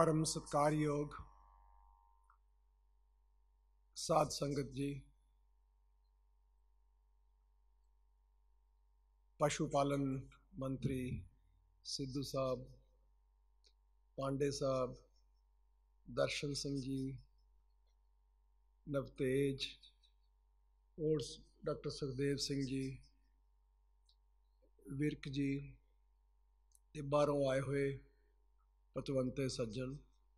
परम सत्कारयोग साध संगत जी, पशु पालन मंत्री सिद्धू साहब, पांडे साहब, दर्शन सिंह जी, नवतेज और डॉक्टर सुखदेव सिंह जी, विरक जी ते बाहरों आए हुए पतवंते सज्जन,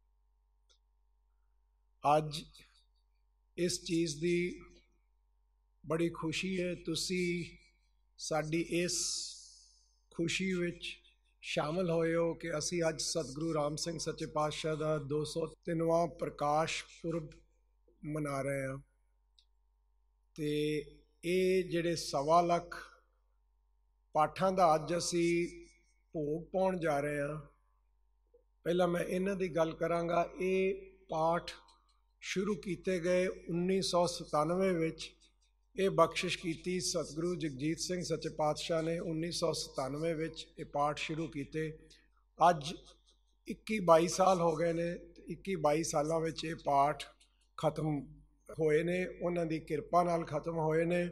अज इस चीज़ की बड़ी खुशी है। तुसी साडी इस खुशी विच शामिल होए हो कि असी अज सतगुरु राम सिंह सच्चे पातशाह का 203वां प्रकाश पुरब मना रहे हैं। तो ये जिहड़े 1.25 लाख पाठां दा अज असी भोग पाउण जा रहे हैं। पहला मैं इन्हां दी गल करांगा। ये पाठ शुरू किए गए 1997 विच। ये बख्शिश की सतगुरु जगजीत सिंह सच्चे पातशाह ने 1997 विच ये पाठ शुरू किए। अज 21-22 साल हो गए ने। 21-22 सालों विच ये पाठ खत्म होए ने, उन्हां दी किरपा नाल खत्म होए ने।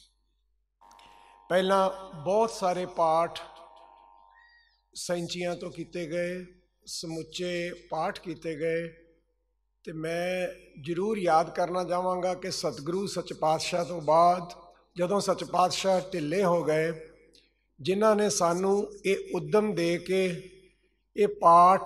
पहला बहुत सारे पाठ सैंचियां तो किए गए, समुचे पाठ किए गए। तो मैं जरूर याद करना चाहांगा कि सतगुरु सच पातशाह तो बाद जदों सच पातशाह ढिले हो गए, जिन्हां ने सानू ये उद्यम दे के ये पाठ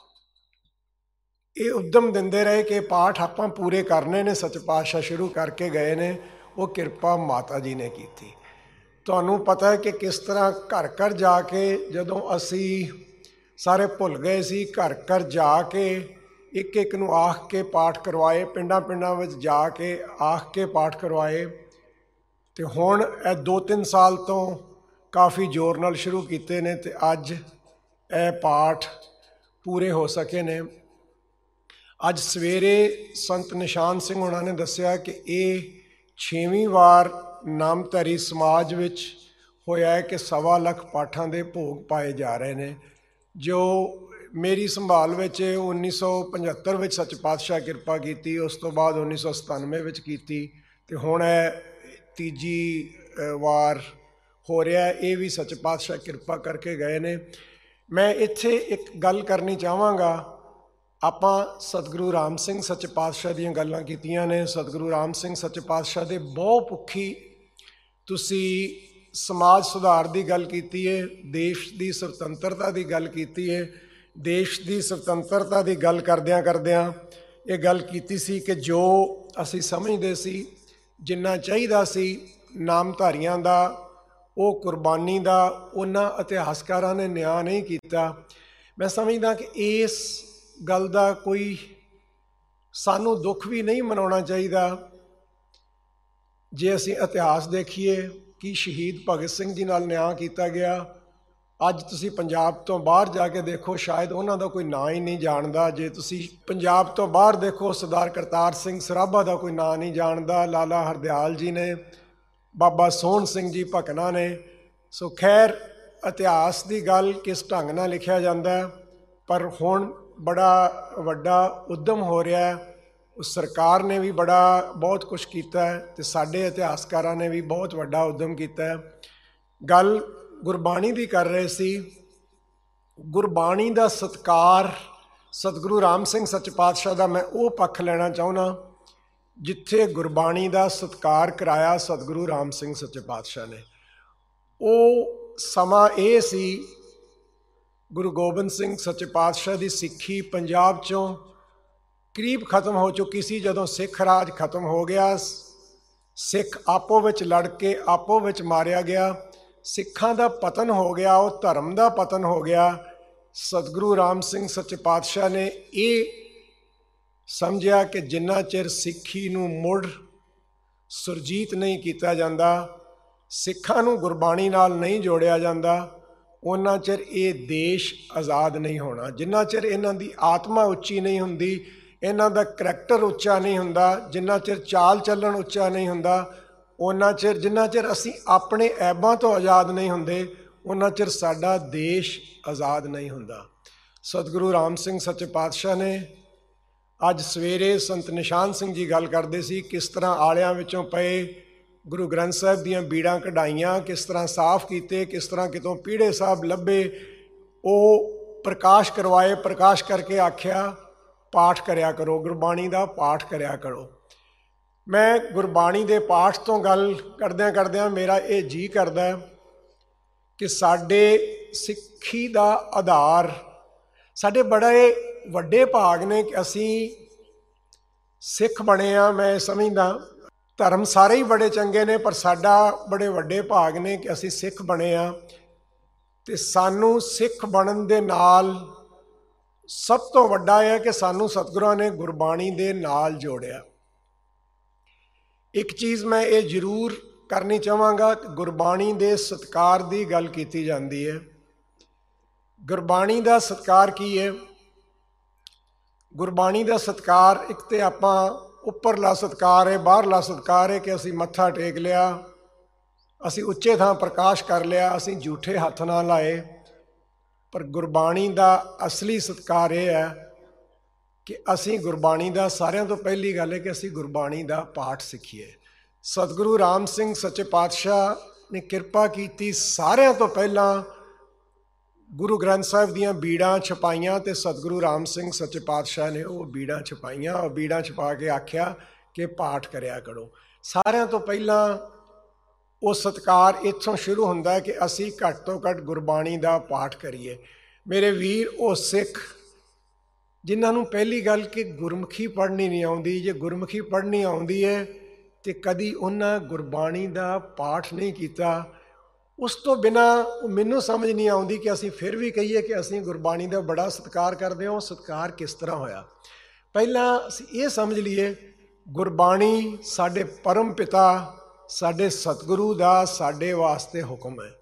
ये उद्यम दिंदे रहे कि पाठ आपां पूरे करने ने, सच पातशाह शुरू करके गए ने, वो किरपा माता जी ने की थी। तुहानू पता है कि किस तरह घर घर जाके जदों असी सारे भुल गए सी, घर घर जाके एक एक नूं आख के पाठ करवाए, पिंडां पिंडां विच जाके आख के पाठ करवाए। तो हुण 2-3 साल तो काफ़ी जोर नाल शुरू किए ने ते अज ये पाठ पूरे हो सके ने। अज सवेरे संत निशान सिंह उन्होंने ने दस्सिया कि ये 6वीं वार नामधारी समाज विच होया है कि 1.25 लाख पाठां दे भोग पाए जा रहे हैं। जो मेरी संभाल विच 1975 विच सच पातशाह किरपा की, उस तो बाद 1997 विच कीती, ते हुण तीजी वार हो रहा है। ये भी सच पातशाह किरपा करके गए ने। मैं इत्थे एक गल करनी चाहांगा। आपां सतगुरु राम सिंह सच पातशाह दीयां गल्लां कीतियां ने। सतगुरु राम सिंह सच पातशाह दे बहु-पुखी तुसी समाज सुधार की गल की है, देश की स्वतंत्रता की गल की है। देश की स्वतंत्रता की गल करदियां करदियां ये गल कीती सी कि जो असी समझदे सी जिन्ना चाहिदा सी नामधारियां दा, वो कुर्बानी दा उन्हां इतिहासकारां ने न्याय नहीं कीता। मैं समझदा कि इस गल दा कोई सानू दुख भी नहीं मनाउणा चाहिदा। जे असी इतिहास देखीए कि शहीद भगत सिंह जी नाल न्याय किया गया। अज तुसी पंजाब तो बाहर जाके देखो, शायद उन्हां दा कोई नाम ही नहीं जानदा। जे तुसी पंजाब तो बाहर देखो, सरदार करतार सिंह सराभा का कोई नाम नहीं जानदा। लाला हरदयाल जी ने, बाबा सोहन सिंह जी भकना ने। सो खैर इतिहास की गल किस ढंग नाल लिखिया जाता है, पर हुण बड़ा वड्डा उद्यम हो रहा है। उस सरकार ने भी बड़ा बहुत कुछ किया है, तो साडे इतिहासकारां ने भी बहुत वड्डा उद्यम किया है। गल गुरबाणी की कर रहे सी। गुरबाणी का सत्कार सतगुरु राम सिंह सच पातशाह का मैं वो पक्ष लेना चाहुंदा जिथे गुरबाणी का सत्कार कराया सतगुरु राम सिंह सच्चे पातशाह ने। वो समा ये सी गुरु गोबिंद सिंह सच्चे पातशाह की सिੱਖੀ पंजाब चों करीब खत्म हो चुकी सी। जदों सिख राज खत्म हो गया, सिख आपो विच लड़ के आपो विच मारिया गया, सिखां दा पतन हो गया, वो धर्म का पतन हो गया। सतगुरु राम सिंह सच्चे पातशाह ने ये समझिया कि जिन्ना चिर सिੱਖੀ नूं मुड़ सुरजीत नहीं किया जाता, सिखां नूं गुरबाणी नाल नहीं जोड़िया जाता, उन्ना चिर ये देश आज़ाद नहीं होना। जिन्ना चिर इन्हां दी आत्मा उच्ची नहीं हुंदी, इन्हां दा करैक्टर उच्चा नहीं हुंदा, जिन्ना चिर चाल चलन उच्चा नहीं हुंदा, उन्ना चिर जिन्ना चिर असी अपने ऐबां तो आज़ाद नहीं हुंदे, उन्ना चिर साडा देश आज़ाद नहीं हुंदा। ਸਤਿਗੁਰੂ ਰਾਮ ਸਿੰਘ ਸੱਚੇ ਪਾਤਸ਼ਾਹ ਨੇ ਅੱਜ ਸਵੇਰੇ ਸੰਤ ਨਿਸ਼ਾਨ ਸਿੰਘ ਜੀ ਗੱਲ ਕਰਦੇ ਸੀ, ਕਿਸ ਤਰ੍ਹਾਂ ਆਲਿਆਂ ਵਿੱਚੋਂ ਪਏ ਗੁਰੂ ਗ੍ਰੰਥ ਸਾਹਿਬ ਦੀਆਂ ਬੀੜਾਂ ਕਢਾਈਆਂ, ਕਿਸ ਤਰ੍ਹਾਂ ਸਾਫ਼ ਕੀਤੇ, ਕਿਸ ਤਰ੍ਹਾਂ ਕਿਤੋਂ ਪੀੜੇ ਸਾਹਿਬ ਲੱਭੇ, ਉਹ ਪ੍ਰਕਾਸ਼ ਕਰਵਾਏ। ਪ੍ਰਕਾਸ਼ ਕਰਕੇ ਆਖਿਆ ਪਾਠ ਕਰਿਆ ਕਰੋ, ਗੁਰਬਾਣੀ ਦਾ ਪਾਠ ਕਰਿਆ ਕਰੋ। ਮੈਂ ਗੁਰਬਾਣੀ ਦੇ ਪਾਠ ਤੋਂ ਗੱਲ ਕਰਦਿਆਂ ਕਰਦਿਆਂ ਮੇਰਾ ਇਹ ਜੀ ਕਰਦਾ ਕਿ ਸਾਡੇ ਸਿੱਖੀ ਦਾ ਆਧਾਰ, ਸਾਡੇ ਬੜੇ ਵੱਡੇ ਭਾਗ ਨੇ ਕਿ ਅਸੀਂ ਸਿੱਖ ਬਣੇ ਆ। ਮੈਂ ਸਮਝਦਾ ਧਰਮ ਸਾਰੇ ਹੀ ਬੜੇ ਚੰਗੇ ਨੇ, ਪਰ ਸਾਡਾ ਬੜੇ ਵੱਡੇ ਭਾਗ ਨੇ ਕਿ ਅਸੀਂ ਸਿੱਖ ਬਣੇ ਆ। ਅਤੇ ਸਾਨੂੰ ਸਿੱਖ ਬਣਨ ਦੇ ਨਾਲ ਸਭ ਤੋਂ ਵੱਡਾ ਇਹ ਹੈ ਕਿ ਸਾਨੂੰ ਸਤਿਗੁਰਾਂ ਨੇ ਗੁਰਬਾਣੀ ਦੇ ਨਾਲ ਜੋੜਿਆ। ਇੱਕ ਚੀਜ਼ ਮੈਂ ਇਹ ਜ਼ਰੂਰ ਕਰਨੀ ਚਾਹਾਂਗਾ ਕਿ ਗੁਰਬਾਣੀ ਦੇ ਸਤਿਕਾਰ ਦੀ ਗੱਲ ਕੀਤੀ ਜਾਂਦੀ ਹੈ। ਗੁਰਬਾਣੀ ਦਾ ਸਤਿਕਾਰ ਕੀ ਹੈ? ਗੁਰਬਾਣੀ ਦਾ ਸਤਿਕਾਰ ਇੱਕ ਤਾਂ ਆਪਾਂ ਉੱਪਰਲਾ ਸਤਿਕਾਰ ਹੈ, ਬਾਹਰਲਾ ਸਤਿਕਾਰ ਹੈ ਕਿ ਅਸੀਂ ਮੱਥਾ ਟੇਕ ਲਿਆ, ਅਸੀਂ ਉੱਚੇ ਥਾਂ ਪ੍ਰਕਾਸ਼ ਕਰ ਲਿਆ, ਅਸੀਂ ਝੂਠੇ ਹੱਥ ਨਾ ਲਾਏ। ਪਰ ਗੁਰਬਾਣੀ ਦਾ ਅਸਲੀ ਸਤਿਕਾਰ ਇਹ ਹੈ ਕਿ ਅਸੀਂ ਗੁਰਬਾਣੀ ਦਾ, ਸਾਰਿਆਂ ਤੋਂ ਪਹਿਲੀ ਗੱਲ ਹੈ ਕਿ ਅਸੀਂ ਗੁਰਬਾਣੀ ਦਾ ਪਾਠ ਸਿੱਖੀਏ। ਸਤਿਗੁਰੂ ਰਾਮ ਸਿੰਘ ਸੱਚੇ ਪਾਤਸ਼ਾਹ ਨੇ ਕਿਰਪਾ ਕੀਤੀ, ਸਾਰਿਆਂ ਤੋਂ ਪਹਿਲਾਂ ਗੁਰੂ ਗ੍ਰੰਥ ਸਾਹਿਬ ਦੀਆਂ ਬੀੜਾਂ ਛਪਾਈਆਂ ਅਤੇ ਸਤਿਗੁਰੂ ਰਾਮ ਸਿੰਘ ਸੱਚੇ ਪਾਤਸ਼ਾਹ ਨੇ ਉਹ ਬੀੜਾਂ ਛਪਾਈਆਂ। ਉਹ ਬੀੜਾਂ ਛਪਾ ਕੇ ਆਖਿਆ ਕਿ ਪਾਠ ਕਰਿਆ ਕਰੋ। ਸਾਰਿਆਂ ਤੋਂ ਪਹਿਲਾਂ ਉਹ ਸਤਿਕਾਰ ਇੱਥੋਂ ਸ਼ੁਰੂ ਹੁੰਦਾ ਹੈ ਕਿ ਅਸੀਂ ਘੱਟ ਤੋਂ ਘੱਟ ਗੁਰਬਾਣੀ ਦਾ ਪਾਠ ਕਰੀਏ। ਮੇਰੇ ਵੀਰ, ਉਹ ਸਿੱਖ ਜਿਨ੍ਹਾਂ ਨੂੰ ਪਹਿਲੀ ਗੱਲ ਕਿ ਗੁਰਮੁਖੀ ਪੜ੍ਹਨੀ ਨਹੀਂ ਆਉਂਦੀ, ਜੇ ਗੁਰਮੁਖੀ ਪੜ੍ਹਨੀ ਆਉਂਦੀ ਹੈ ਅਤੇ ਕਦੀ ਉਹਨਾਂ ਗੁਰਬਾਣੀ ਦਾ ਪਾਠ ਨਹੀਂ ਕੀਤਾ, ਉਸ ਤੋਂ ਬਿਨਾਂ ਮੈਨੂੰ ਸਮਝ ਨਹੀਂ ਆਉਂਦੀ ਕਿ ਅਸੀਂ ਫਿਰ ਵੀ ਕਹੀਏ ਕਿ ਅਸੀਂ ਗੁਰਬਾਣੀ ਦਾ ਬੜਾ ਸਤਿਕਾਰ ਕਰਦੇ ਹਾਂ। ਉਹ ਸਤਿਕਾਰ ਕਿਸ ਤਰ੍ਹਾਂ ਹੋਇਆ? ਪਹਿਲਾਂ ਅਸੀਂ ਇਹ ਸਮਝ ਲਈਏ, ਗੁਰਬਾਣੀ ਸਾਡੇ ਪਰਮ ਪਿਤਾ, ਸਾਡੇ ਸਤਿਗੁਰੂ ਦਾ ਸਾਡੇ ਵਾਸਤੇ ਹੁਕਮ ਹੈ।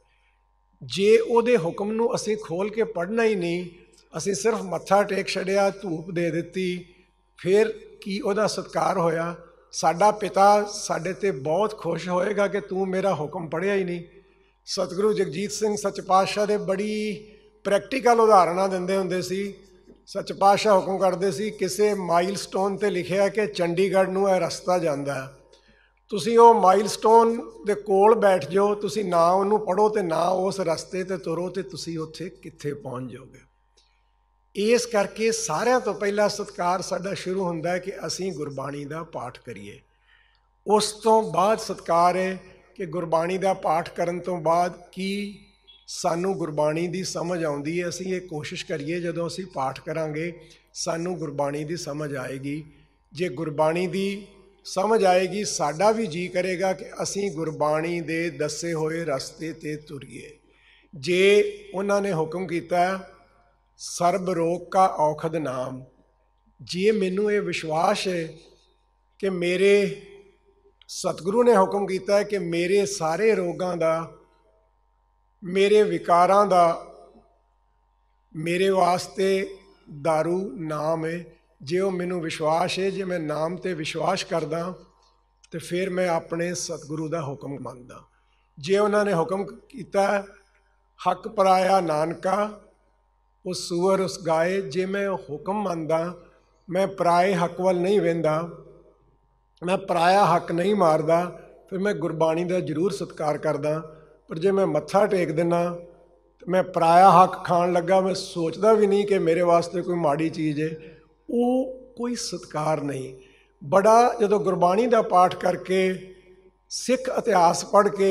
ਜੇ ਉਹਦੇ ਹੁਕਮ ਨੂੰ ਅਸੀਂ ਖੋਲ੍ਹ ਕੇ ਪੜ੍ਹਨਾ ਹੀ ਨਹੀਂ, ਅਸੀਂ ਸਿਰਫ ਮੱਥਾ ਟੇਕ ਛੱਡਿਆ, ਧੂਪ ਦੇ ਦਿੱਤੀ, ਫਿਰ ਕੀ ਉਹਦਾ ਸਤਿਕਾਰ ਹੋਇਆ? ਸਾਡਾ ਪਿਤਾ ਸਾਡੇ 'ਤੇ ਬਹੁਤ ਖੁਸ਼ ਹੋਏਗਾ ਕਿ ਤੂੰ ਮੇਰਾ ਹੁਕਮ ਪੜ੍ਹਿਆ ਹੀ ਨਹੀਂ। ਸਤਿਗੁਰੂ ਜਗਜੀਤ ਸਿੰਘ ਸੱਚੇ ਪਾਤਸ਼ਾਹ ਦੇ ਬੜੀ ਪ੍ਰੈਕਟੀਕਲ ਉਦਾਹਰਨਾਂ ਦਿੰਦੇ ਹੁੰਦੇ ਸੀ। ਸੱਚੇ ਪਾਤਸ਼ਾਹ ਹੁਕਮ ਕਰਦੇ ਸੀ, ਕਿਸੇ ਮਾਈਲਸਟੋਨ 'ਤੇ ਲਿਖਿਆ ਕਿ ਚੰਡੀਗੜ੍ਹ ਨੂੰ ਇਹ ਰਸਤਾ ਜਾਂਦਾ ਹੈ, ਤੁਸੀਂ ਉਹ ਮਾਈਲਸਟੋਨ ਦੇ ਕੋਲ ਬੈਠ ਜਾਓ, ਤੁਸੀਂ ਨਾ ਉਹਨੂੰ ਪੜ੍ਹੋ ਅਤੇ ਨਾ ਉਸ ਰਸਤੇ 'ਤੇ ਤੁਰੋ, ਅਤੇ ਤੁਸੀਂ ਉੱਥੇ ਕਿੱਥੇ ਪਹੁੰਚ ਜਾਓਗੇ। ਇਸ ਕਰਕੇ ਸਾਰਿਆਂ ਤੋਂ ਪਹਿਲਾਂ ਸਤਿਕਾਰ ਸਾਡਾ ਸ਼ੁਰੂ ਹੁੰਦਾ ਹੈ ਕਿ ਅਸੀਂ ਗੁਰਬਾਣੀ ਦਾ ਪਾਠ ਕਰੀਏ। ਉਸ ਤੋਂ ਬਾਅਦ ਸਤਿਕਾਰ ਹੈ ਕਿ ਗੁਰਬਾਣੀ ਦਾ ਪਾਠ ਕਰਨ ਤੋਂ ਬਾਅਦ ਕੀ ਸਾਨੂੰ ਗੁਰਬਾਣੀ ਦੀ ਸਮਝ ਆਉਂਦੀ ਹੈ। ਅਸੀਂ ਇਹ ਕੋਸ਼ਿਸ਼ ਕਰੀਏ ਜਦੋਂ ਅਸੀਂ ਪਾਠ ਕਰਾਂਗੇ ਸਾਨੂੰ ਗੁਰਬਾਣੀ ਦੀ ਸਮਝ ਆਏਗੀ। ਜੇ ਗੁਰਬਾਣੀ ਦੀ ਸਮਝ ਆਏਗੀ, ਸਾਡਾ ਵੀ ਜੀ ਕਰੇਗਾ ਕਿ ਅਸੀਂ ਗੁਰਬਾਣੀ ਦੇ ਦੱਸੇ ਹੋਏ ਰਸਤੇ 'ਤੇ ਤੁਰੀਏ। ਜੇ ਉਹਨਾਂ ਨੇ ਹੁਕਮ ਕੀਤਾ ਸਰਬ ਰੋਗ ਕਾ ਔਖਦ ਨਾਮ, ਜੇ ਮੈਨੂੰ ਇਹ ਵਿਸ਼ਵਾਸ ਹੈ ਕਿ ਮੇਰੇ ਸਤਿਗੁਰੂ ਨੇ ਹੁਕਮ ਕੀਤਾ ਹੈ ਕਿ ਮੇਰੇ ਸਾਰੇ ਰੋਗਾਂ ਦਾ, ਮੇਰੇ ਵਿਕਾਰਾਂ ਦਾ ਮੇਰੇ ਵਾਸਤੇ ਦਾਰੂ ਨਾਮ ਹੈ, ਜੇ ਉਹ ਮੈਨੂੰ ਵਿਸ਼ਵਾਸ ਹੈ, ਜੇ ਮੈਂ ਨਾਮ 'ਤੇ ਵਿਸ਼ਵਾਸ ਕਰਦਾ ਤਾਂ ਫਿਰ ਮੈਂ ਆਪਣੇ ਸਤਿਗੁਰੂ ਦਾ ਹੁਕਮ ਮੰਨਦਾ। ਜੇ ਉਹਨਾਂ ਨੇ ਹੁਕਮ ਕੀਤਾ ਹੱਕ ਪਰਾਇਆ ਨਾਨਕਾ ਉਹ ਸੂਰ ਉਸ ਗਾਏ, ਜੇ ਮੈਂ ਹੁਕਮ ਮੰਨਦਾ, ਮੈਂ ਪਰਾਏ ਹੱਕ ਵੱਲ ਨਹੀਂ ਵਹਿੰਦਾ, ਮੈਂ ਪਰਾਇਆ ਹੱਕ ਨਹੀਂ ਮਾਰਦਾ, ਫਿਰ ਮੈਂ ਗੁਰਬਾਣੀ ਦਾ ਜ਼ਰੂਰ ਸਤਿਕਾਰ ਕਰਦਾ। ਪਰ ਜੇ ਮੈਂ ਮੱਥਾ ਟੇਕ ਦਿੰਦਾ ਤਾਂ ਮੈਂ ਪਰਾਇਆ ਹੱਕ ਖਾਣ ਲੱਗਾ, ਮੈਂ ਸੋਚਦਾ ਵੀ ਨਹੀਂ ਕਿ ਮੇਰੇ ਵਾਸਤੇ ਕੋਈ ਮਾੜੀ ਚੀਜ਼ ਹੈ, ਉਹ ਕੋਈ ਸਤਿਕਾਰ ਨਹੀਂ। ਬੜਾ ਜਦੋਂ ਗੁਰਬਾਣੀ ਦਾ ਪਾਠ ਕਰਕੇ, ਸਿੱਖ ਇਤਿਹਾਸ ਪੜ੍ਹ ਕੇ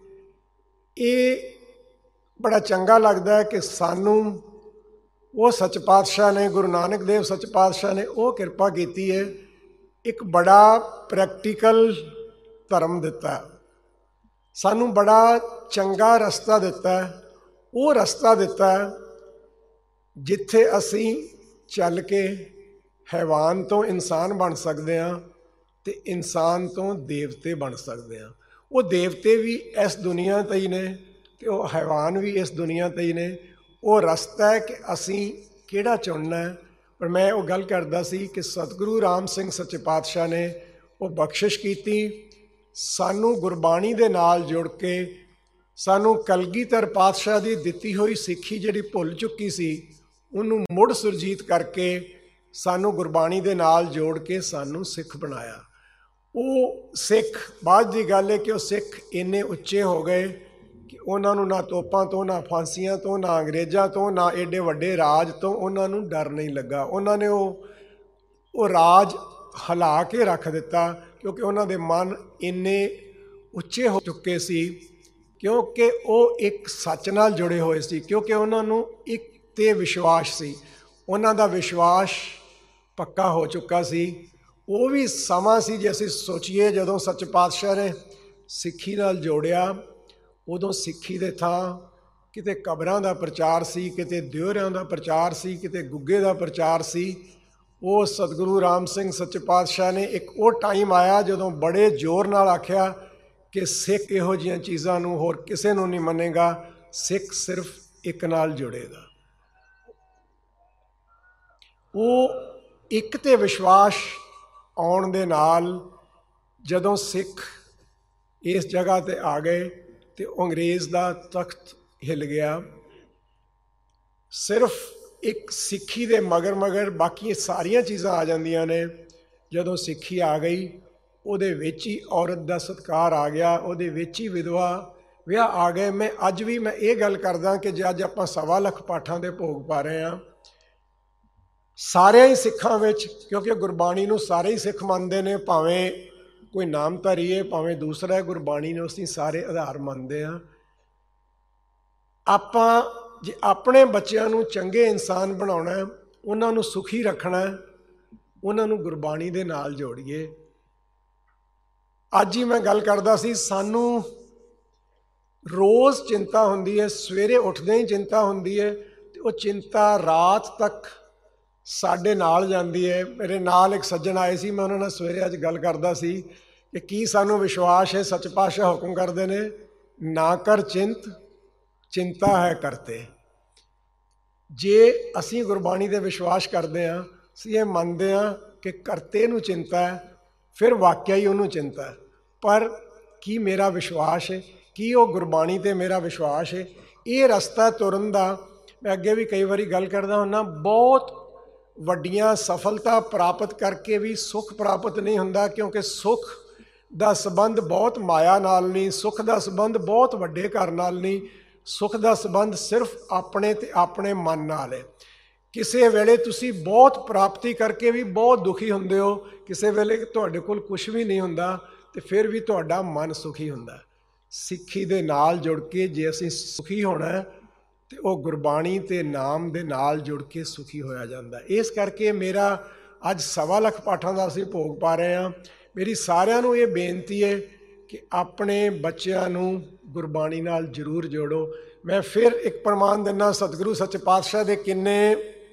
ਇਹ ਬੜਾ ਚੰਗਾ ਲੱਗਦਾ ਕਿ ਸਾਨੂੰ ਉਹ ਸੱਚ ਪਾਤਸ਼ਾਹ ਨੇ, ਗੁਰੂ ਨਾਨਕ ਦੇਵ ਸੱਚ ਪਾਤਸ਼ਾਹ ਨੇ ਉਹ ਕਿਰਪਾ ਕੀਤੀ ਹੈ, ਇੱਕ ਬੜਾ ਪ੍ਰੈਕਟੀਕਲ ਧਰਮ ਦਿੱਤਾ, ਸਾਨੂੰ ਬੜਾ ਚੰਗਾ ਰਸਤਾ ਦਿੱਤਾ। ਉਹ ਰਸਤਾ ਦਿੱਤਾ ਜਿੱਥੇ ਅਸੀਂ ਚੱਲ ਕੇ ਹੈਵਾਨ ਤੋਂ ਇਨਸਾਨ ਬਣ ਸਕਦੇ ਹਾਂ ਅਤੇ ਇਨਸਾਨ ਤੋਂ ਦੇਵਤੇ ਬਣ ਸਕਦੇ ਹਾਂ। ਉਹ ਦੇਵਤੇ ਵੀ ਇਸ ਦੁਨੀਆ 'ਤੇ ਹੀ ਨੇ ਅਤੇ ਉਹ ਹੈਵਾਨ ਵੀ ਇਸ ਦੁਨੀਆ 'ਤੇ ਹੀ ਨੇ। ਉਹ ਰਸਤਾ ਹੈ ਕਿ ਅਸੀਂ ਕਿਹੜਾ ਚੁਣਨਾ ਹੈ। ਪਰ ਮੈਂ ਉਹ ਗੱਲ ਕਰਦਾ ਸੀ ਕਿ ਸਤਿਗੁਰੂ ਰਾਮ ਸਿੰਘ ਸੱਚੇ ਪਾਤਸ਼ਾਹ ਨੇ ਉਹ ਬਖਸ਼ਿਸ਼ ਕੀਤੀ, ਸਾਨੂੰ ਗੁਰਬਾਣੀ ਦੇ ਨਾਲ ਜੁੜ ਕੇ, ਸਾਨੂੰ ਕਲਗੀਧਰ ਪਾਤਸ਼ਾਹ ਦੀ ਦਿੱਤੀ ਹੋਈ ਸਿੱਖੀ ਜਿਹੜੀ ਭੁੱਲ ਚੁੱਕੀ ਸੀ ਉਹਨੂੰ ਮੁੜ ਸੁਰਜੀਤ ਕਰਕੇ ਸਾਨੂੰ ਗੁਰਬਾਣੀ ਦੇ ਨਾਲ ਜੋੜ ਕੇ ਸਾਨੂੰ ਸਿੱਖ ਬਣਾਇਆ। ਉਹ ਸਿੱਖ, ਬਾਅਦ ਦੀ ਗੱਲ ਹੈ ਕਿ ਉਹ ਸਿੱਖ ਇੰਨੇ ਉੱਚੇ ਹੋ ਗਏ ਕਿ ਉਹਨਾਂ ਨੂੰ ਨਾ ਤੋਪਾਂ ਤੋਂ, ਨਾ ਫਾਂਸੀਆਂ ਤੋਂ, ਨਾ ਅੰਗਰੇਜ਼ਾਂ ਤੋਂ, ਨਾ ਏਡੇ ਵੱਡੇ ਰਾਜ ਤੋਂ ਉਹਨਾਂ ਨੂੰ ਡਰ ਨਹੀਂ ਲੱਗਾ। ਉਹਨਾਂ ਨੇ ਉਹ ਰਾਜ ਹਿਲਾ ਕੇ ਰੱਖ ਦਿੱਤਾ, ਕਿਉਂਕਿ ਉਹਨਾਂ ਦੇ ਮਨ ਇੰਨੇ ਉੱਚੇ ਹੋ ਚੁੱਕੇ ਸੀ, ਕਿਉਂਕਿ ਉਹ ਇੱਕ ਸੱਚ ਨਾਲ ਜੁੜੇ ਹੋਏ ਸੀ, ਕਿਉਂਕਿ ਉਹਨਾਂ ਨੂੰ ਇੱਕ 'ਤੇ ਵਿਸ਼ਵਾਸ ਸੀ। ਉਹਨਾਂ ਦਾ ਵਿਸ਼ਵਾਸ ਪੱਕਾ ਹੋ ਚੁੱਕਾ ਸੀ। ਉਹ ਵੀ ਸਮਾਂ ਸੀ, ਜੇ ਅਸੀਂ ਸੋਚੀਏ, ਜਦੋਂ ਸੱਚੇ ਪਾਤਸ਼ਾਹ ਨੇ ਸਿੱਖੀ ਨਾਲ ਜੋੜਿਆ, ਉਦੋਂ ਸਿੱਖੀ ਦੇ ਥਾਂ ਕਿਤੇ ਕਬਰਾਂ ਦਾ ਪ੍ਰਚਾਰ ਸੀ, ਕਿਤੇ ਦਿਓਰਿਆਂ ਦਾ ਪ੍ਰਚਾਰ ਸੀ, ਕਿਤੇ ਗੁੱਗੇ ਦਾ ਪ੍ਰਚਾਰ ਸੀ। ਉਹ ਸਤਿਗੁਰੂ ਰਾਮ ਸਿੰਘ ਸੱਚੇ ਪਾਤਸ਼ਾਹ ਨੇ ਇੱਕ ਉਹ ਟਾਈਮ ਆਇਆ ਜਦੋਂ ਬੜੇ ਜ਼ੋਰ ਨਾਲ ਆਖਿਆ ਕਿ ਸਿੱਖ ਇਹੋ ਜਿਹੀਆਂ ਚੀਜ਼ਾਂ ਨੂੰ ਹੋਰ ਕਿਸੇ ਨੂੰ ਨਹੀਂ ਮੰਨੇਗਾ, ਸਿੱਖ ਸਿਰਫ ਇੱਕ ਨਾਲ ਜੁੜੇਗਾ। ਉਹ ਇੱਕ 'ਤੇ ਵਿਸ਼ਵਾਸ ਆਉਣ ਦੇ ਨਾਲ ਜਦੋਂ ਸਿੱਖ ਇਸ ਜਗ੍ਹਾ 'ਤੇ ਆ ਗਏ ਤੇ ਅੰਗਰੇਜ਼ ਦਾ ਤਖਤ ਹਿੱਲ ਗਿਆ। ਸਿਰਫ ਇੱਕ ਸਿੱਖੀ ਦੇ ਮਗਰ ਬਾਕੀ ਸਾਰੀਆਂ ਚੀਜ਼ਾਂ ਆ ਜਾਂਦੀਆਂ ਨੇ। ਜਦੋਂ ਸਿੱਖੀ ਆ ਗਈ, ਉਹਦੇ ਵਿੱਚ ਹੀ ਔਰਤ ਦਾ ਸਤਿਕਾਰ ਆ ਗਿਆ, ਉਹਦੇ ਵਿੱਚ ਹੀ ਵਿਧਵਾ ਵਿਆਹ ਆ ਗਏ। ਅੱਜ ਵੀ ਮੈਂ ਇਹ ਗੱਲ ਕਰਦਾ ਕਿ ਜੇ ਅੱਜ ਆਪਾਂ 1.25 ਲੱਖ ਪਾਠਾਂ ਦੇ ਭੋਗ ਪਾ ਰਹੇ ਹਾਂ, ਸਾਰਿਆਂ ਹੀ ਸਿੱਖਾਂ ਵਿੱਚ, ਕਿਉਂਕਿ ਗੁਰਬਾਣੀ ਨੂੰ ਸਾਰੇ ਹੀ ਸਿੱਖ ਮੰਨਦੇ ਨੇ, ਭਾਵੇਂ ਕੋਈ ਨਾਮਧਾਰੀ ਹੈ, ਭਾਵੇਂ ਦੂਸਰਾ ਹੈ, ਗੁਰਬਾਣੀ ਨੂੰ ਅਸੀਂ ਸਾਰੇ ਆਧਾਰ ਮੰਨਦੇ ਹਾਂ। ਆਪਾਂ ਜੇ ਆਪਣੇ ਬੱਚਿਆਂ ਨੂੰ ਚੰਗੇ ਇਨਸਾਨ ਬਣਾਉਣਾ, ਉਹਨਾਂ ਨੂੰ ਸੁਖੀ ਰੱਖਣਾ, ਉਹਨਾਂ ਨੂੰ ਗੁਰਬਾਣੀ ਦੇ ਨਾਲ ਜੋੜੀਏ। ਅੱਜ ਹੀ ਮੈਂ ਗੱਲ ਕਰਦਾ ਸੀ, ਸਾਨੂੰ ਰੋਜ਼ ਚਿੰਤਾ ਹੁੰਦੀ ਹੈ, ਸਵੇਰੇ ਉੱਠਦੇ ਹੀ ਚਿੰਤਾ ਹੁੰਦੀ ਹੈ, ਅਤੇ ਉਹ ਚਿੰਤਾ ਰਾਤ ਤੱਕ ਸਾਡੇ ਨਾਲ ਜਾਂਦੀ ਹੈ। ਮੇਰੇ ਨਾਲ ਇੱਕ ਸੱਜਣ ਆਏ ਸੀ, ਮੈਂ ਉਹਨਾਂ ਨਾਲ ਸਵੇਰੇ ਅੱਜ ਗੱਲ ਕਰਦਾ ਸੀ ਕਿ ਕੀ ਸਾਨੂੰ ਵਿਸ਼ਵਾਸ ਹੈ, ਸੱਚੇ ਪਾਤਸ਼ਾਹ ਹੁਕਮ ਕਰਦੇ ਨੇ, ਨਾ ਕਰ ਚਿੰਤਾ ਹੈ ਕਰਤੇ। ਜੇ ਅਸੀਂ ਗੁਰਬਾਣੀ 'ਤੇ ਵਿਸ਼ਵਾਸ ਕਰਦੇ ਹਾਂ, ਅਸੀਂ ਇਹ ਮੰਨਦੇ ਹਾਂ ਕਿ ਕਰਤੇ ਨੂੰ ਚਿੰਤਾ ਹੈ, ਫਿਰ ਵਾਕਿਆ ਹੀ ਉਹਨੂੰ ਚਿੰਤਾ ਹੈ। ਪਰ ਕੀ ਮੇਰਾ ਵਿਸ਼ਵਾਸ ਹੈ, ਕੀ ਉਹ ਗੁਰਬਾਣੀ 'ਤੇ ਮੇਰਾ ਵਿਸ਼ਵਾਸ ਹੈ? ਇਹ ਰਸਤਾ ਤੁਰਨ ਦਾ ਮੈਂ ਅੱਗੇ ਵੀ ਕਈ ਵਾਰੀ ਗੱਲ ਕਰਦਾ ਹੁੰਦਾ, ਬਹੁਤ ਵੱਡੀਆਂ ਸਫਲਤਾ ਪ੍ਰਾਪਤ ਕਰਕੇ ਵੀ ਸੁੱਖ ਪ੍ਰਾਪਤ ਨਹੀਂ ਹੁੰਦਾ, ਕਿਉਂਕਿ ਸੁੱਖ ਦਾ ਸੰਬੰਧ ਬਹੁਤ ਮਾਇਆ ਨਾਲ ਨਹੀਂ, ਸੁੱਖ ਦਾ ਸੰਬੰਧ ਬਹੁਤ ਵੱਡੇ ਘਰ ਨਾਲ ਨਹੀਂ, ਸੁੱਖ ਦਾ ਸੰਬੰਧ ਸਿਰਫ ਆਪਣੇ ਤੇ ਆਪਣੇ ਮਨ ਨਾਲ ਹੈ। ਕਿਸੇ ਵੇਲੇ ਤੁਸੀਂ ਬਹੁਤ ਪ੍ਰਾਪਤੀ ਕਰਕੇ ਵੀ ਬਹੁਤ ਦੁਖੀ ਹੁੰਦੇ ਹੋ, ਕਿਸੇ ਵੇਲੇ ਤੁਹਾਡੇ ਕੋਲ ਕੁਝ ਵੀ ਨਹੀਂ ਹੁੰਦਾ ਤੇ ਫਿਰ ਵੀ ਤੁਹਾਡਾ ਮਨ ਸੁਖੀ ਹੁੰਦਾ। ਸਿੱਖੀ ਦੇ ਨਾਲ ਜੁੜ ਕੇ ਜੇ ਅਸੀਂ ਸੁਖੀ ਹੋਣਾ ਤੇ ਉਹ ਗੁਰਬਾਣੀ ਤੇ ਨਾਮ ਦੇ ਨਾਲ ਜੁੜ ਕੇ ਸੁਖੀ ਹੋਇਆ ਜਾਂਦਾ। ਇਸ ਕਰਕੇ ਮੇਰਾ ਅੱਜ 1.25 ਲੱਖ ਪਾਠਾਂ ਦਾ ਅਸੀਂ ਭੋਗ ਪਾ ਰਹੇ ਹਾਂ। ਮੇਰੀ ਸਾਰਿਆਂ ਨੂੰ ਇਹ ਬੇਨਤੀ ਹੈ ਕਿ ਆਪਣੇ ਬੱਚਿਆਂ ਨੂੰ ਗੁਰਬਾਣੀ ਨਾਲ ਜ਼ਰੂਰ ਜੋੜੋ। ਮੈਂ ਫਿਰ ਇੱਕ ਪ੍ਰਮਾਣ ਦਿੰਦਾ, ਸਤਿਗੁਰੂ ਸੱਚੇ ਪਾਤਸ਼ਾਹ ਦੇ ਕਿੰਨੇ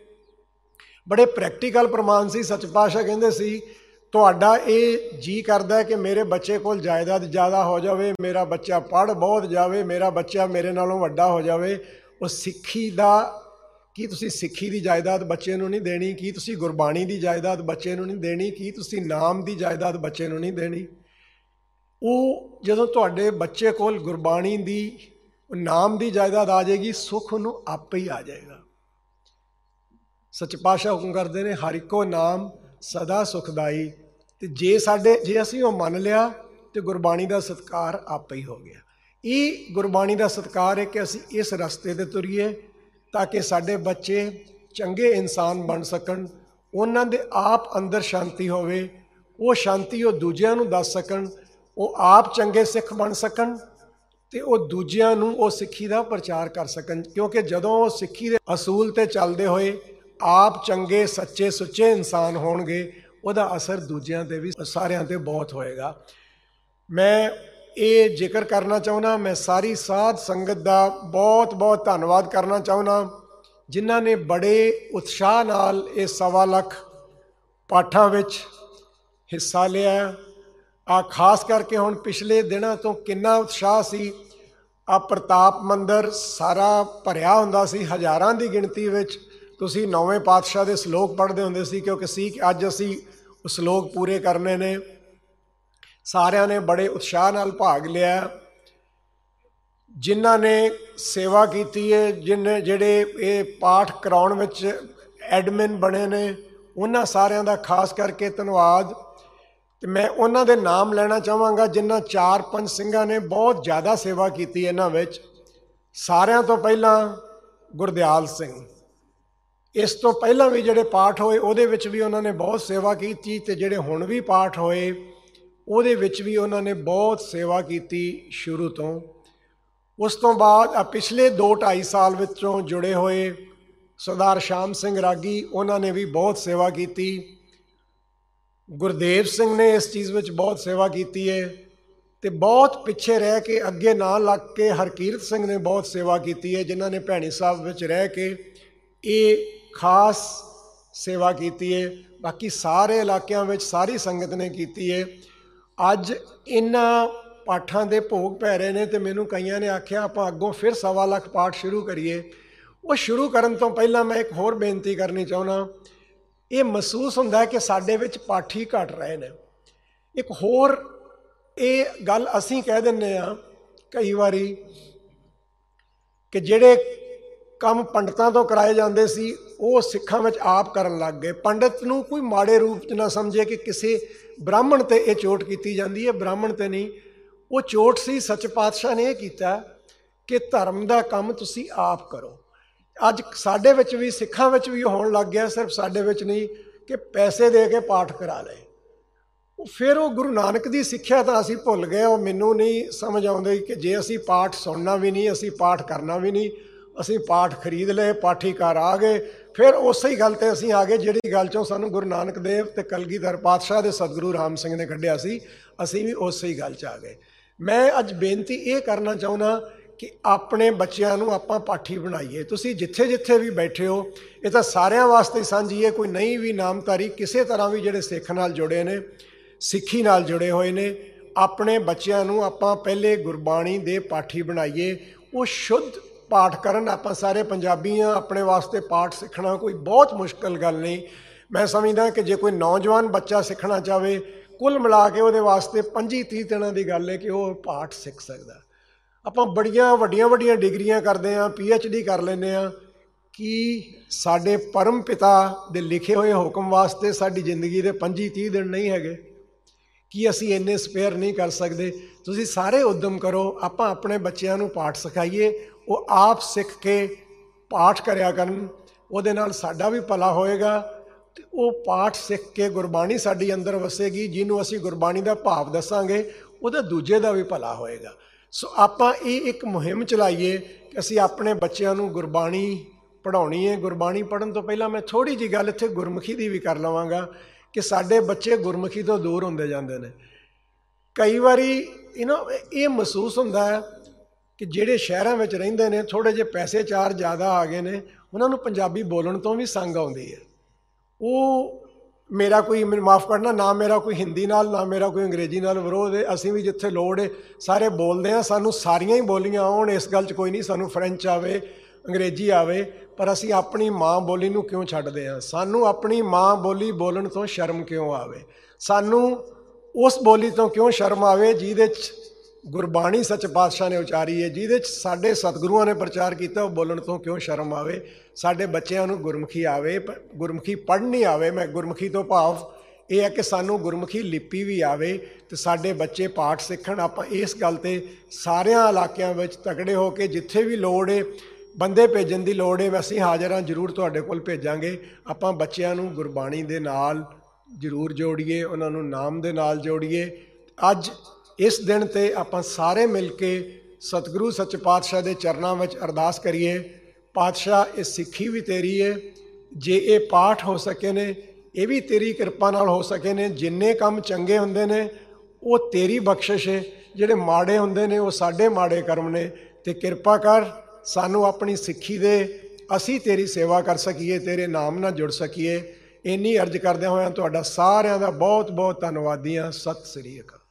ਬੜੇ ਪ੍ਰੈਕਟੀਕਲ ਪ੍ਰਮਾਣ ਸੀ। ਸੱਚੇ ਪਾਤਸ਼ਾਹ ਕਹਿੰਦੇ ਸੀ, ਤੁਹਾਡਾ ਇਹ ਜੀ ਕਰਦਾ ਹੈ ਕਿ ਮੇਰੇ ਬੱਚੇ ਕੋਲ ਜਾਇਦਾਦ ਜ਼ਿਆਦਾ ਹੋ ਜਾਵੇ, ਮੇਰਾ ਬੱਚਾ ਪੜ੍ਹ ਬਹੁਤ ਜਾਵੇ, ਮੇਰਾ ਬੱਚਾ ਮੇਰੇ ਨਾਲੋਂ ਵੱਡਾ ਹੋ ਜਾਵੇ। ਉਹ ਸਿੱਖੀ ਦਾ, ਕੀ ਤੁਸੀਂ ਸਿੱਖੀ ਦੀ ਜਾਇਦਾਦ ਬੱਚੇ ਨੂੰ ਨਹੀਂ ਦੇਣੀ? ਕੀ ਤੁਸੀਂ ਗੁਰਬਾਣੀ ਦੀ ਜਾਇਦਾਦ ਬੱਚੇ ਨੂੰ ਨਹੀਂ ਦੇਣੀ? ਕੀ ਤੁਸੀਂ ਨਾਮ ਦੀ ਜਾਇਦਾਦ ਬੱਚੇ ਨੂੰ ਨਹੀਂ ਦੇਣੀ? ਉਹ ਜਦੋਂ ਤੁਹਾਡੇ ਬੱਚੇ ਕੋਲ ਗੁਰਬਾਣੀ ਦੀ, ਨਾਮ ਦੀ ਜਾਇਦਾਦ ਆ ਜਾਏਗੀ, ਸੁੱਖ ਉਹਨੂੰ ਆਪੇ ਹੀ ਆ ਜਾਏਗਾ। ਸੱਚੇ ਪਾਤਸ਼ਾਹ ਹੁਕਮ ਕਰਦੇ ਨੇ, ਹਰ ਇੱਕੋ ਨਾਮ ਸਦਾ ਸੁਖਦਾਈ। ਤੇ ਜੇ ਅਸੀਂ ਉਹ ਮੰਨ ਲਿਆ ਤੇ ਗੁਰਬਾਣੀ ਦਾ ਸਤਿਕਾਰ ਆਪੇ ਹੀ ਹੋ ਗਿਆ। ਇਹ ਗੁਰਬਾਣੀ ਦਾ ਸਤਿਕਾਰ ਹੈ ਕਿ ਅਸੀਂ ਇਸ ਰਸਤੇ 'ਤੇ ਤੁਰੀਏ ਤਾਂ ਕਿ ਸਾਡੇ ਬੱਚੇ ਚੰਗੇ ਇਨਸਾਨ ਬਣ ਸਕਣ, ਉਹਨਾਂ ਦੇ ਆਪ ਅੰਦਰ ਸ਼ਾਂਤੀ ਹੋਵੇ, ਉਹ ਸ਼ਾਂਤੀ ਉਹ ਦੂਜਿਆਂ ਨੂੰ ਦੱਸ ਸਕਣ, ਉਹ ਆਪ ਚੰਗੇ ਸਿੱਖ ਬਣ ਸਕਣ ਤੇ ਉਹ ਦੂਜਿਆਂ ਨੂੰ ਉਹ ਸਿੱਖੀ ਦਾ ਪ੍ਰਚਾਰ ਕਰ ਸਕਣ। ਕਿਉਂਕਿ ਜਦੋਂ ਉਹ ਸਿੱਖੀ ਦੇ ਅਸੂਲ 'ਤੇ ਚੱਲਦੇ ਹੋਏ ਆਪ ਚੰਗੇ ਸੱਚੇ ਸੁੱਚੇ ਇਨਸਾਨ ਹੋਣਗੇ, ਉਹਦਾ ਅਸਰ ਦੂਜਿਆਂ 'ਤੇ ਵੀ, ਸਾਰਿਆਂ 'ਤੇ ਬਹੁਤ ਹੋਏਗਾ। ਮੈਂ ਇਹ ਜ਼ਿਕਰ ਕਰਨਾ ਚਾਹੁੰਦਾ, ਮੈਂ ਸਾਰੀ ਸਾਧ ਸੰਗਤ ਦਾ ਬਹੁਤ ਬਹੁਤ ਧੰਨਵਾਦ ਕਰਨਾ ਚਾਹੁੰਦਾ, ਜਿਨ੍ਹਾਂ ਨੇ ਬੜੇ ਉਤਸ਼ਾਹ ਨਾਲ ਇਹ 1.25 ਲੱਖ ਪਾਠਾਂ ਵਿੱਚ ਹਿੱਸਾ ਲਿਆ। ਖਾਸ ਕਰਕੇ ਹੁਣ ਪਿਛਲੇ ਦਿਨਾਂ ਤੋਂ ਕਿੰਨਾ ਉਤਸ਼ਾਹ ਸੀ। ਪ੍ਰਤਾਪ ਮੰਦਰ ਸਾਰਾ ਭਰਿਆ ਹੁੰਦਾ ਸੀ, ਹਜ਼ਾਰਾਂ ਦੀ ਗਿਣਤੀ ਵਿੱਚ। ਤੁਸੀਂ 9ਵੇਂ ਪਾਤਸ਼ਾਹ ਦੇ ਸ਼ਲੋਕ ਪੜ੍ਹਦੇ ਹੁੰਦੇ ਸੀ, ਕਿਉਂਕਿ ਅੱਜ ਅਸੀਂ ਉਹ ਸ਼ਲੋਕ ਪੂਰੇ ਕਰਨੇ ਨੇ। ਸਾਰਿਆਂ ਨੇ ਬੜੇ ਉਤਸ਼ਾਹ ਨਾਲ ਭਾਗ ਲਿਆ। ਜਿਨ੍ਹਾਂ ਨੇ ਸੇਵਾ ਕੀਤੀ ਹੈ, ਜਿਹੜੇ ਇਹ ਪਾਠ ਕਰਾਉਣ ਵਿੱਚ ਐਡਮਿਨ ਬਣੇ ਨੇ, ਉਹਨਾਂ ਸਾਰਿਆਂ ਦਾ ਖਾਸ ਕਰਕੇ ਧੰਨਵਾਦ। ਤੇ ਮੈਂ ਉਹਨਾਂ ਦੇ ਨਾਮ ਲੈਣਾ ਚਾਹਾਂਗਾ ਜਿਨ੍ਹਾਂ 4-5 ਸਿੰਘਾਂ ਨੇ ਬਹੁਤ ਜ਼ਿਆਦਾ ਸੇਵਾ ਕੀਤੀ ਇਹਨਾਂ ਵਿੱਚ। ਸਾਰਿਆਂ ਤੋਂ ਪਹਿਲਾਂ ਗੁਰਦਿਆਲ ਸਿੰਘ, ਇਸ ਤੋਂ ਪਹਿਲਾਂ ਵੀ ਜਿਹੜੇ ਪਾਠ ਹੋਏ ਉਹਦੇ ਵਿੱਚ ਵੀ ਉਹਨਾਂ ਨੇ ਬਹੁਤ ਸੇਵਾ ਕੀਤੀ, ਅਤੇ ਜਿਹੜੇ ਹੁਣ ਵੀ ਪਾਠ ਹੋਏ ਉਹਦੇ ਵਿੱਚ ਵੀ ਉਹਨਾਂ ਨੇ ਬਹੁਤ ਸੇਵਾ ਕੀਤੀ ਸ਼ੁਰੂ ਤੋਂ। ਉਸ ਤੋਂ ਬਾਅਦ ਪਿਛਲੇ 2-2.5 ਸਾਲ ਵਿੱਚੋਂ ਜੁੜੇ ਹੋਏ ਸਰਦਾਰ ਸ਼ਾਮ ਸਿੰਘ ਰਾਗੀ, ਉਹਨਾਂ ਨੇ ਵੀ ਬਹੁਤ ਸੇਵਾ ਕੀਤੀ। ਗੁਰਦੇਵ ਸਿੰਘ ਨੇ ਇਸ ਚੀਜ਼ ਵਿੱਚ ਬਹੁਤ ਸੇਵਾ ਕੀਤੀ ਹੈ। ਅਤੇ ਬਹੁਤ ਪਿੱਛੇ ਰਹਿ ਕੇ, ਅੱਗੇ ਨਾ ਲੱਗ ਕੇ ਹਰਕੀਰਤ ਸਿੰਘ ਨੇ ਬਹੁਤ ਸੇਵਾ ਕੀਤੀ ਹੈ, ਜਿਨ੍ਹਾਂ ਨੇ ਭੈਣੀ ਸਾਹਿਬ ਵਿੱਚ ਰਹਿ ਕੇ ਇਹ ਖਾਸ ਸੇਵਾ ਕੀਤੀ ਹੈ। ਬਾਕੀ ਸਾਰੇ ਇਲਾਕਿਆਂ ਵਿੱਚ ਸਾਰੀ ਸੰਗਤ ਨੇ ਕੀਤੀ ਹੈ। ਅੱਜ ਇਹਨਾਂ ਪਾਠਾਂ ਦੇ ਭੋਗ ਪੈ ਰਹੇ ਨੇ, ਅਤੇ ਮੈਨੂੰ ਕਈਆਂ ਨੇ ਆਖਿਆ ਆਪਾਂ ਅੱਗੋਂ ਫਿਰ 1.25 ਲੱਖ ਪਾਠ ਸ਼ੁਰੂ ਕਰੀਏ। ਉਹ ਸ਼ੁਰੂ ਕਰਨ ਤੋਂ ਪਹਿਲਾਂ ਮੈਂ ਇੱਕ ਹੋਰ ਬੇਨਤੀ ਕਰਨੀ ਚਾਹੁੰਦਾ। ਇਹ ਮਹਿਸੂਸ ਹੁੰਦਾ ਹੈ ਕਿ ਸਾਡੇ ਵਿੱਚ ਪਾਠੀ ਘਟ ਰਹੇ ਨੇ। ਇੱਕ ਹੋਰ ਇਹ ਗੱਲ ਅਸੀਂ ਕਹਿ ਦਿੰਦੇ ਹਾਂ ਕਈ ਵਾਰੀ ਕਿ ਜਿਹੜੇ ਕੰਮ ਪੰਡਤਾਂ ਤੋਂ ਕਰਾਏ ਜਾਂਦੇ ਸੀ ਉਹ ਸਿੱਖਾਂ ਵਿੱਚ ਆਪ ਕਰਨ ਲੱਗ ਗਏ। ਪੰਡਤ ਨੂੰ ਕੋਈ ਮਾੜੇ ਰੂਪ 'ਚ ਨਾ ਸਮਝੇ ਕਿ ਕਿਸੇ ਬ੍ਰਾਹਮਣ 'ਤੇ ਇਹ ਚੋਟ ਕੀਤੀ ਜਾਂਦੀ ਹੈ, ਬ੍ਰਾਹਮਣ 'ਤੇ ਨਹੀਂ। ਉਹ ਚੋਟ ਸੀ ਸੱਚ ਪਾਤਸ਼ਾਹ ਨੇ ਇਹ ਕੀਤਾ ਕਿ ਧਰਮ ਦਾ ਕੰਮ ਤੁਸੀਂ ਆਪ ਕਰੋ। ਅੱਜ ਸਾਡੇ ਵਿੱਚ ਵੀ, ਸਿੱਖਾਂ ਵਿੱਚ ਵੀ ਹੋਣ ਲੱਗ ਗਿਆ, ਸਿਰਫ ਸਾਡੇ ਵਿੱਚ ਨਹੀਂ, ਕਿ ਪੈਸੇ ਦੇ ਕੇ ਪਾਠ ਕਰਾ ਲਏ। ਫਿਰ ਉਹ ਗੁਰੂ ਨਾਨਕ ਦੀ ਸਿੱਖਿਆ ਤਾਂ ਅਸੀਂ ਭੁੱਲ ਗਏ। ਉਹ ਮੈਨੂੰ ਨਹੀਂ ਸਮਝ ਆਉਂਦੀ ਕਿ ਜੇ ਅਸੀਂ ਪਾਠ ਸੁਣਨਾ ਵੀ ਨਹੀਂ, ਅਸੀਂ ਪਾਠ ਕਰਨਾ ਵੀ ਨਹੀਂ, ਅਸੀਂ ਪਾਠ ਖਰੀਦ ਲਏ, ਪਾਠੀਕਾਰ ਆ ਗਏ, ਫਿਰ ਉਸੇ ਹੀ ਗੱਲ 'ਤੇ ਅਸੀਂ ਆ ਗਏ ਜਿਹੜੀ ਗੱਲ 'ਚੋਂ ਸਾਨੂੰ ਗੁਰੂ ਨਾਨਕ ਦੇਵ ਅਤੇ ਕਲਗੀਧਰ ਪਾਤਸ਼ਾਹ ਦੇ ਸਤਿਗੁਰੂ ਰਾਮ ਸਿੰਘ ਨੇ ਕੱਢਿਆ ਸੀ, ਅਸੀਂ ਵੀ ਉਸੇ ਹੀ ਗੱਲ 'ਚ ਆ ਗਏ। ਮੈਂ ਅੱਜ ਬੇਨਤੀ ਇਹ ਕਰਨਾ ਚਾਹੁੰਦਾ ਕਿ ਆਪਣੇ ਬੱਚਿਆਂ ਨੂੰ ਆਪਾਂ ਪਾਠੀ ਬਣਾਈਏ। ਤੁਸੀਂ ਜਿੱਥੇ ਜਿੱਥੇ ਵੀ ਬੈਠੇ ਹੋ, ਇਹ ਤਾਂ ਸਾਰਿਆਂ ਵਾਸਤੇ ਸਾਂਝੀ ਹੈ। ਕੋਈ ਨਹੀਂ ਵੀ ਨਾਮਧਾਰੀ ਕਿਸੇ ਤਰ੍ਹਾਂ ਵੀ ਜਿਹੜੇ ਸਿੱਖ ਨਾਲ ਜੁੜੇ ਨੇ, ਸਿੱਖੀ ਨਾਲ ਜੁੜੇ ਹੋਏ ਨੇ, ਆਪਣੇ ਬੱਚਿਆਂ ਨੂੰ ਆਪਾਂ ਪਹਿਲੇ ਗੁਰਬਾਣੀ ਦੇ ਪਾਠੀ ਬਣਾਈਏ। ਉਹ ਸ਼ੁੱਧ ਪਾਠ ਕਰਨ। ਆਪਾਂ ਸਾਰੇ ਪੰਜਾਬੀ ਹਾਂ, ਆਪਣੇ ਵਾਸਤੇ ਪਾਠ ਸਿੱਖਣਾ ਕੋਈ ਬਹੁਤ ਮੁਸ਼ਕਿਲ ਗੱਲ ਨਹੀਂ। ਮੈਂ ਸਮਝਦਾ ਕਿ ਜੇ ਕੋਈ ਨੌਜਵਾਨ ਬੱਚਾ ਸਿੱਖਣਾ ਚਾਹਵੇ, ਕੁੱਲ ਮਿਲਾ ਕੇ ਉਹਦੇ ਵਾਸਤੇ 25-30 ਦਿਨਾਂ ਦੀ ਗੱਲ ਹੈ ਕਿ ਉਹ ਪਾਠ ਸਿੱਖ ਸਕਦਾ। ਆਪਾਂ ਬੜੀਆਂ ਵੱਡੀਆਂ ਡਿਗਰੀਆਂ ਕਰਦੇ ਹਾਂ, PhD ਕਰ ਲੈਂਦੇ ਹਾਂ। ਕੀ ਸਾਡੇ ਪਰਮ ਪਿਤਾ ਦੇ ਲਿਖੇ ਹੋਏ ਹੁਕਮ ਵਾਸਤੇ ਸਾਡੀ ਜ਼ਿੰਦਗੀ ਦੇ 25-30 ਦਿਨ ਨਹੀਂ ਹੈਗੇ? ਕੀ ਅਸੀਂ ਇੰਨੇ ਸਪੇਅਰ ਨਹੀਂ ਕਰ ਸਕਦੇ? ਤੁਸੀਂ ਸਾਰੇ ਉਦਮ ਕਰੋ, ਆਪਾਂ ਆਪਣੇ ਬੱਚਿਆਂ ਨੂੰ ਪਾਠ ਸਿਖਾਈਏ, ਉਹ ਆਪ ਸਿੱਖ ਕੇ ਪਾਠ ਕਰਿਆ ਕਰਨ। ਉਹਦੇ ਨਾਲ ਸਾਡਾ ਵੀ ਭਲਾ ਹੋਏਗਾ, ਅਤੇ ਉਹ ਪਾਠ ਸਿੱਖ ਕੇ ਗੁਰਬਾਣੀ ਸਾਡੀ ਅੰਦਰ ਵਸੇਗੀ। ਜਿਹਨੂੰ ਅਸੀਂ ਗੁਰਬਾਣੀ ਦਾ ਭਾਵ ਦੱਸਾਂਗੇ, ਉਹਦਾ ਦੂਜੇ ਦਾ ਵੀ ਭਲਾ ਹੋਏਗਾ। ਸੋ ਆਪਾਂ ਇਹ ਇੱਕ ਮੁਹਿੰਮ ਚਲਾਈਏ ਕਿ ਅਸੀਂ ਆਪਣੇ ਬੱਚਿਆਂ ਨੂੰ ਗੁਰਬਾਣੀ ਪੜ੍ਹਾਉਣੀ ਹੈ। ਗੁਰਬਾਣੀ ਪੜ੍ਹਨ ਤੋਂ ਪਹਿਲਾਂ ਮੈਂ ਥੋੜ੍ਹੀ ਜਿਹੀ ਗੱਲ ਇੱਥੇ ਗੁਰਮੁਖੀ ਦੀ ਵੀ ਕਰ ਲਵਾਂਗਾ ਕਿ ਸਾਡੇ ਬੱਚੇ ਗੁਰਮੁਖੀ ਤੋਂ ਦੂਰ ਹੁੰਦੇ ਜਾਂਦੇ ਨੇ। ਕਈ ਵਾਰੀ ਇਹ ਮਹਿਸੂਸ ਹੁੰਦਾ ਹੈ ਕਿ ਜਿਹੜੇ ਸ਼ਹਿਰਾਂ ਵਿੱਚ ਰਹਿੰਦੇ ਨੇ, ਥੋੜ੍ਹੇ ਜਿਹੇ ਪੈਸੇ ਚਾਰ ਜ਼ਿਆਦਾ ਆ ਗਏ ਨੇ, ਉਹਨਾਂ ਨੂੰ ਪੰਜਾਬੀ ਬੋਲਣ ਤੋਂ ਵੀ ਸੰਗ ਆਉਂਦੀ ਹੈ। ਉਹ ਮੇਰਾ ਕੋਈ, ਮੈਨੂੰ ਮਾਫ਼ ਕਰਨਾ, ਨਾ ਮੇਰਾ ਕੋਈ ਹਿੰਦੀ ਨਾਲ, ਨਾ ਮੇਰਾ ਕੋਈ ਅੰਗਰੇਜ਼ੀ ਨਾਲ ਵਿਰੋਧ ਹੈ। ਅਸੀਂ ਵੀ ਜਿੱਥੇ ਲੋੜ ਹੈ ਸਾਰੇ ਬੋਲਦੇ ਹਾਂ, ਸਾਨੂੰ ਸਾਰੀਆਂ ਹੀ ਬੋਲੀਆਂ ਆਉਣ, ਇਸ ਗੱਲ 'ਚ ਕੋਈ ਨਹੀਂ। ਸਾਨੂੰ ਫਰੈਂਚ ਆਵੇ, ਅੰਗਰੇਜ਼ੀ ਆਵੇ, ਪਰ ਅਸੀਂ ਆਪਣੀ ਮਾਂ ਬੋਲੀ ਨੂੰ ਕਿਉਂ ਛੱਡਦੇ ਹਾਂ? ਸਾਨੂੰ ਆਪਣੀ ਮਾਂ ਬੋਲੀ ਬੋਲਣ ਤੋਂ ਸ਼ਰਮ ਕਿਉਂ ਆਵੇ? ਸਾਨੂੰ ਉਸ ਬੋਲੀ ਤੋਂ ਕਿਉਂ ਸ਼ਰਮ ਆਵੇ ਜਿਹਦੇ 'ਚ ਗੁਰਬਾਣੀ ਸੱਚ ਪਾਤਸ਼ਾਹ ਨੇ ਉਚਾਰੀ ਹੈ, ਜਿਹਦੇ 'ਚ ਸਾਡੇ ਸਤਿਗੁਰੂਆਂ ਨੇ ਪ੍ਰਚਾਰ ਕੀਤਾ? ਉਹ ਬੋਲਣ ਤੋਂ ਕਿਉਂ ਸ਼ਰਮ ਆਵੇ? ਸਾਡੇ ਬੱਚਿਆਂ ਨੂੰ ਗੁਰਮੁਖੀ ਆਵੇ, ਗੁਰਮੁਖੀ ਪੜ੍ਹਨੀ ਆਵੇ। ਮੈਂ ਗੁਰਮੁਖੀ ਤੋਂ ਭਾਵ ਇਹ ਹੈ ਕਿ ਸਾਨੂੰ ਗੁਰਮੁਖੀ ਲਿਪੀ ਵੀ ਆਵੇ ਅਤੇ ਸਾਡੇ ਬੱਚੇ ਪਾਠ ਸਿੱਖਣ। ਆਪਾਂ ਇਸ ਗੱਲ 'ਤੇ ਸਾਰਿਆਂ ਇਲਾਕਿਆਂ ਵਿੱਚ ਤਕੜੇ ਹੋ ਕੇ, ਜਿੱਥੇ ਵੀ ਲੋੜ ਹੈ, ਬੰਦੇ ਭੇਜਣ ਦੀ ਲੋੜ ਹੈ, ਅਸੀਂ ਹਾਜ਼ਰ ਹਾਂ, ਜ਼ਰੂਰ ਤੁਹਾਡੇ ਕੋਲ ਭੇਜਾਂਗੇ। ਆਪਾਂ ਬੱਚਿਆਂ ਨੂੰ ਗੁਰਬਾਣੀ ਦੇ ਨਾਲ ਜ਼ਰੂਰ ਜੋੜੀਏ, ਉਹਨਾਂ ਨੂੰ ਨਾਮ ਦੇ ਨਾਲ ਜੋੜੀਏ। ਅੱਜ ਇਸ ਦਿਨ 'ਤੇ ਆਪਾਂ ਸਾਰੇ ਮਿਲ ਕੇ ਸਤਿਗੁਰੂ ਸੱਚ ਪਾਤਸ਼ਾਹ ਦੇ ਚਰਨਾਂ ਵਿੱਚ ਅਰਦਾਸ ਕਰੀਏ, ਪਾਤਸ਼ਾਹ ਇਹ ਸਿੱਖੀ ਵੀ ਤੇਰੀ ਹੈ, ਜੇ ਇਹ ਪਾਠ ਹੋ ਸਕੇ ਨੇ, ਇਹ ਵੀ ਤੇਰੀ ਕਿਰਪਾ ਨਾਲ ਹੋ ਸਕੇ ਨੇ। ਜਿੰਨੇ ਕੰਮ ਚੰਗੇ ਹੁੰਦੇ ਨੇ ਉਹ ਤੇਰੀ ਬਖਸ਼ਿਸ਼ ਹੈ, ਜਿਹੜੇ ਮਾੜੇ ਹੁੰਦੇ ਨੇ ਉਹ ਸਾਡੇ ਮਾੜੇ ਕਰਮ ਨੇ। ਅਤੇ ਕਿਰਪਾ ਕਰ ਸਾਨੂੰ ਆਪਣੀ ਸਿੱਖੀ ਦੇ, ਅਸੀਂ ਤੇਰੀ ਸੇਵਾ ਕਰ ਸਕੀਏ, ਤੇਰੇ ਨਾਮ ਨਾਲ ਜੁੜ ਸਕੀਏ। ਇੰਨੀ ਅਰਜ਼ ਕਰਦਿਆਂ ਹੋਇਆਂ ਤੁਹਾਡਾ ਸਾਰਿਆਂ ਦਾ ਬਹੁਤ ਬਹੁਤ ਧੰਨਵਾਦੀ ਹਾਂ। ਸਤਿ ਸ੍ਰੀ ਅਕਾਲ।